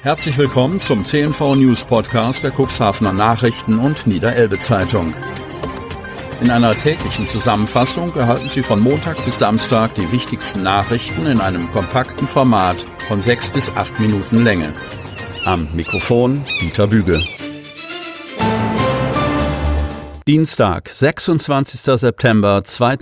Herzlich willkommen zum CNV News Podcast der Cuxhavener Nachrichten und Niederelbe Zeitung. In einer täglichen Zusammenfassung erhalten Sie von Montag bis Samstag die wichtigsten Nachrichten in einem kompakten Format von 6 bis 8 Minuten Länge. Am Mikrofon Dieter Büge. Dienstag, 26. September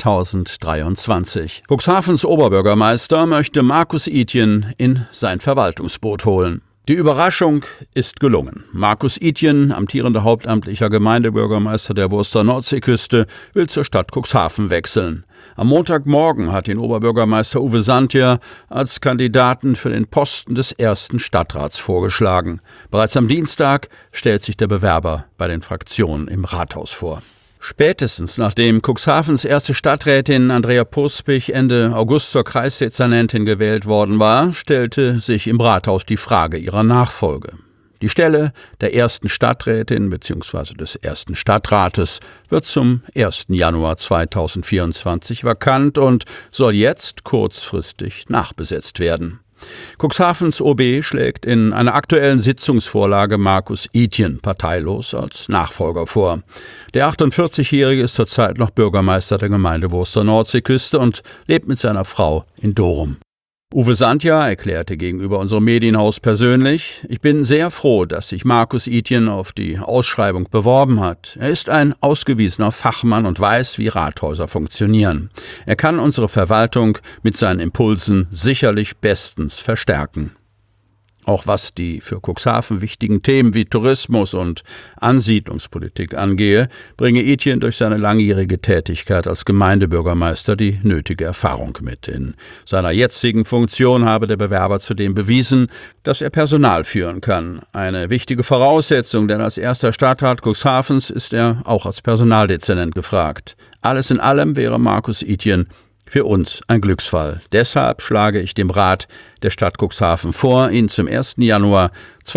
2023. Cuxhavens Oberbürgermeister möchte Markus Itién in sein Verwaltungsboot holen. Die Überraschung ist gelungen. Markus Itién, amtierender hauptamtlicher Gemeindebürgermeister der Wurster Nordseeküste, will zur Stadt Cuxhaven wechseln. Am Montagmorgen hat ihn Oberbürgermeister Uwe Santja als Kandidaten für den Posten des ersten Stadtrats vorgeschlagen. Bereits am Dienstag stellt sich der Bewerber bei den Fraktionen im Rathaus vor. Spätestens nachdem Cuxhavens erste Stadträtin Andrea Puspich Ende August zur Kreisdezernentin gewählt worden war, stellte sich im Rathaus die Frage ihrer Nachfolge. Die Stelle der ersten Stadträtin bzw. des ersten Stadtrates wird zum 1. Januar 2024 vakant und soll jetzt kurzfristig nachbesetzt werden. Cuxhavens OB schlägt in einer aktuellen Sitzungsvorlage Markus Itién parteilos als Nachfolger vor. Der 48-Jährige ist zurzeit noch Bürgermeister der Gemeinde Wurster Nordseeküste und lebt mit seiner Frau in Dorum. Uwe Santja erklärte gegenüber unserem Medienhaus persönlich: Ich bin sehr froh, dass sich Markus Itién auf die Ausschreibung beworben hat. Er ist ein ausgewiesener Fachmann und weiß, wie Rathäuser funktionieren. Er kann unsere Verwaltung mit seinen Impulsen sicherlich bestens verstärken. Auch was die für Cuxhaven wichtigen Themen wie Tourismus und Ansiedlungspolitik angehe, bringe Itién durch seine langjährige Tätigkeit als Gemeindebürgermeister die nötige Erfahrung mit. In seiner jetzigen Funktion habe der Bewerber zudem bewiesen, dass er Personal führen kann. Eine wichtige Voraussetzung, denn als erster Stadtrat Cuxhavens ist er auch als Personaldezernent gefragt. Alles in allem wäre Markus Itién für uns ein Glücksfall. Deshalb schlage ich dem Rat der Stadt Cuxhaven vor, ihn zum 1. Januar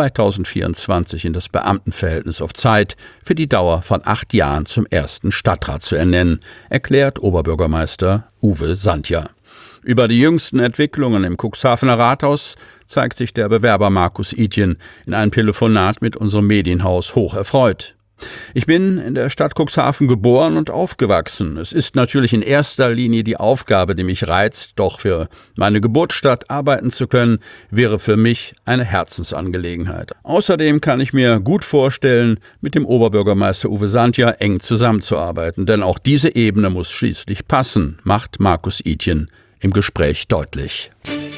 2024 in das Beamtenverhältnis auf Zeit für die Dauer von 8 Jahren zum ersten Stadtrat zu ernennen, erklärt Oberbürgermeister Uwe Santja. Über die jüngsten Entwicklungen im Cuxhavener Rathaus zeigt sich der Bewerber Markus Itién in einem Telefonat mit unserem Medienhaus hoch erfreut. Ich bin in der Stadt Cuxhaven geboren und aufgewachsen. Es ist natürlich in erster Linie die Aufgabe, die mich reizt, doch für meine Geburtsstadt arbeiten zu können, wäre für mich eine Herzensangelegenheit. Außerdem kann ich mir gut vorstellen, mit dem Oberbürgermeister Uwe Santja eng zusammenzuarbeiten, denn auch diese Ebene muss schließlich passen, macht Markus Itién im Gespräch deutlich.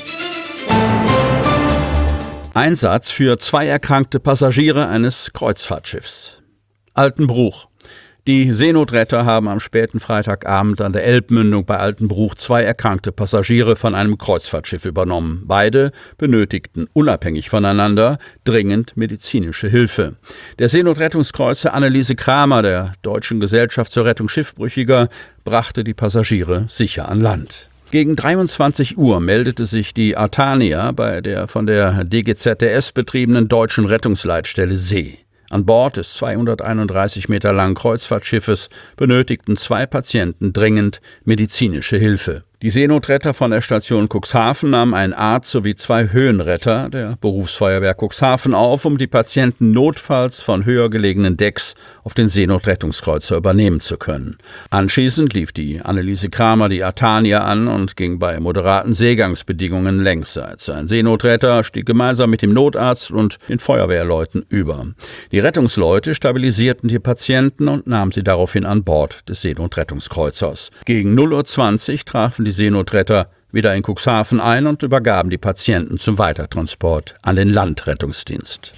Einsatz für 2 erkrankte Passagiere eines Kreuzfahrtschiffs. Altenbruch. Die Seenotretter haben am späten Freitagabend an der Elbmündung bei Altenbruch 2 erkrankte Passagiere von einem Kreuzfahrtschiff übernommen. Beide benötigten unabhängig voneinander dringend medizinische Hilfe. Der Seenotrettungskreuzer Anneliese Kramer der Deutschen Gesellschaft zur Rettung Schiffbrüchiger brachte die Passagiere sicher an Land. Gegen 23 Uhr meldete sich die Artania bei der von der DGZDS betriebenen deutschen Rettungsleitstelle See. An Bord des 231 Meter langen Kreuzfahrtschiffes benötigten 2 Patienten dringend medizinische Hilfe. Die Seenotretter von der Station Cuxhaven nahmen einen Arzt sowie 2 Höhenretter der Berufsfeuerwehr Cuxhaven auf, um die Patienten notfalls von höher gelegenen Decks auf den Seenotrettungskreuzer übernehmen zu können. Anschließend lief die Anneliese Kramer die Artania an und ging bei moderaten Seegangsbedingungen längsseits. Ein Seenotretter stieg gemeinsam mit dem Notarzt und den Feuerwehrleuten über. Die Rettungsleute stabilisierten die Patienten und nahmen sie daraufhin an Bord des Seenotrettungskreuzers. Gegen 0:20 Uhr trafen die Seenotretter wieder in Cuxhaven ein und übergaben die Patienten zum Weitertransport an den Landrettungsdienst.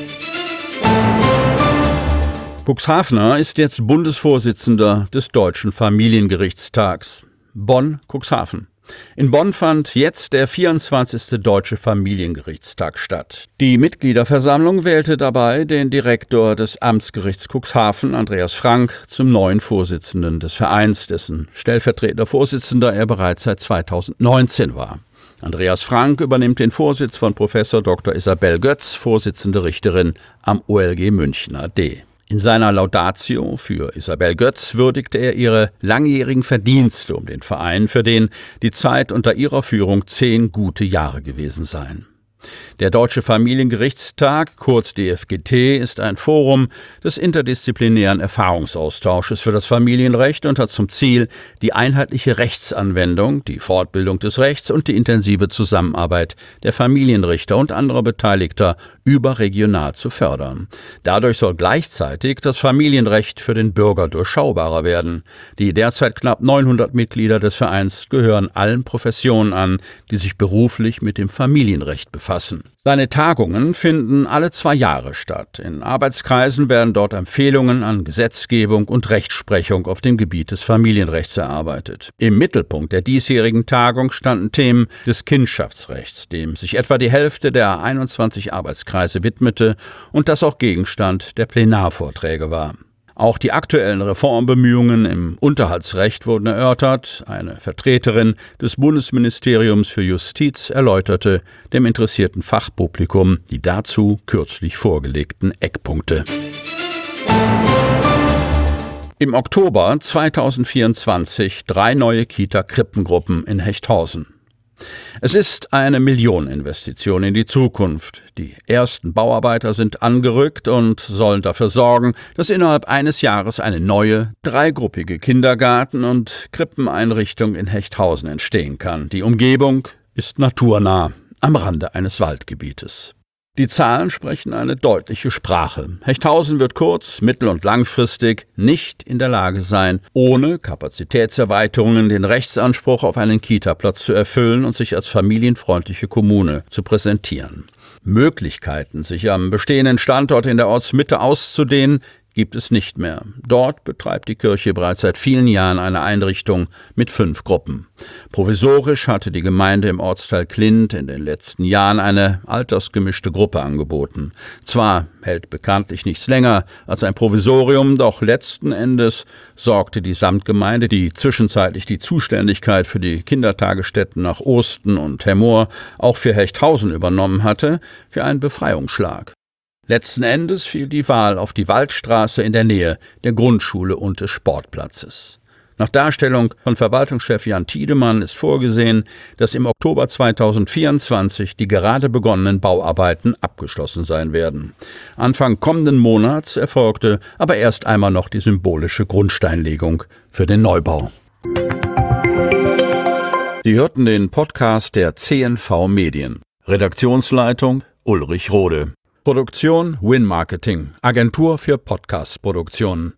Cuxhavener ist jetzt Bundesvorsitzender des Deutschen Familiengerichtstags. Bonn-Cuxhaven. In Bonn fand jetzt der 24. Deutsche Familiengerichtstag statt. Die Mitgliederversammlung wählte dabei den Direktor des Amtsgerichts Cuxhaven, Andreas Frank, zum neuen Vorsitzenden des Vereins, dessen stellvertretender Vorsitzender er bereits seit 2019 war. Andreas Frank übernimmt den Vorsitz von Prof. Dr. Isabel Götz, Vorsitzende Richterin am OLG München AD. In seiner Laudatio für Isabel Götz würdigte er ihre langjährigen Verdienste um den Verein, für den die Zeit unter ihrer Führung 10 gute Jahre gewesen seien. Der Deutsche Familiengerichtstag, kurz DFGT, ist ein Forum des interdisziplinären Erfahrungsaustausches für das Familienrecht und hat zum Ziel, die einheitliche Rechtsanwendung, die Fortbildung des Rechts und die intensive Zusammenarbeit der Familienrichter und anderer Beteiligter überregional zu fördern. Dadurch soll gleichzeitig das Familienrecht für den Bürger durchschaubarer werden. Die derzeit knapp 900 Mitglieder des Vereins gehören allen Professionen an, die sich beruflich mit dem Familienrecht befassen. Seine Tagungen finden alle 2 Jahre statt. In Arbeitskreisen werden dort Empfehlungen an Gesetzgebung und Rechtsprechung auf dem Gebiet des Familienrechts erarbeitet. Im Mittelpunkt der diesjährigen Tagung standen Themen des Kindschaftsrechts, dem sich etwa die Hälfte der 21 Arbeitskreise widmete und das auch Gegenstand der Plenarvorträge war. Auch die aktuellen Reformbemühungen im Unterhaltsrecht wurden erörtert. Eine Vertreterin des Bundesministeriums für Justiz erläuterte dem interessierten Fachpublikum die dazu kürzlich vorgelegten Eckpunkte. Im Oktober 2024 3 neue Kita-Krippengruppen in Hechthausen. Es ist eine Millioneninvestition in die Zukunft. Die ersten Bauarbeiter sind angerückt und sollen dafür sorgen, dass innerhalb eines Jahres eine neue, 3-gruppige Kindergarten- und Krippeneinrichtung in Hechthausen entstehen kann. Die Umgebung ist naturnah, am Rande eines Waldgebietes. Die Zahlen sprechen eine deutliche Sprache. Hechthausen wird kurz-, mittel- und langfristig nicht in der Lage sein, ohne Kapazitätserweiterungen den Rechtsanspruch auf einen Kita-Platz zu erfüllen und sich als familienfreundliche Kommune zu präsentieren. Möglichkeiten, sich am bestehenden Standort in der Ortsmitte auszudehnen, gibt es nicht mehr. Dort betreibt die Kirche bereits seit vielen Jahren eine Einrichtung mit 5 Gruppen. Provisorisch hatte die Gemeinde im Ortsteil Klint in den letzten Jahren eine altersgemischte Gruppe angeboten. Zwar hält bekanntlich nichts länger als ein Provisorium, doch letzten Endes sorgte die Samtgemeinde, die zwischenzeitlich die Zuständigkeit für die Kindertagesstätten nach Osten und Hemmoor auch für Hechthausen übernommen hatte, für einen Befreiungsschlag. Letzten Endes fiel die Wahl auf die Waldstraße in der Nähe der Grundschule und des Sportplatzes. Nach Darstellung von Verwaltungschef Jan Tiedemann ist vorgesehen, dass im Oktober 2024 die gerade begonnenen Bauarbeiten abgeschlossen sein werden. Anfang kommenden Monats erfolgte aber erst einmal noch die symbolische Grundsteinlegung für den Neubau. Sie hörten den Podcast der CNV Medien. Redaktionsleitung Ulrich Rode. Produktion Win Marketing, Agentur für Podcast-Produktionen.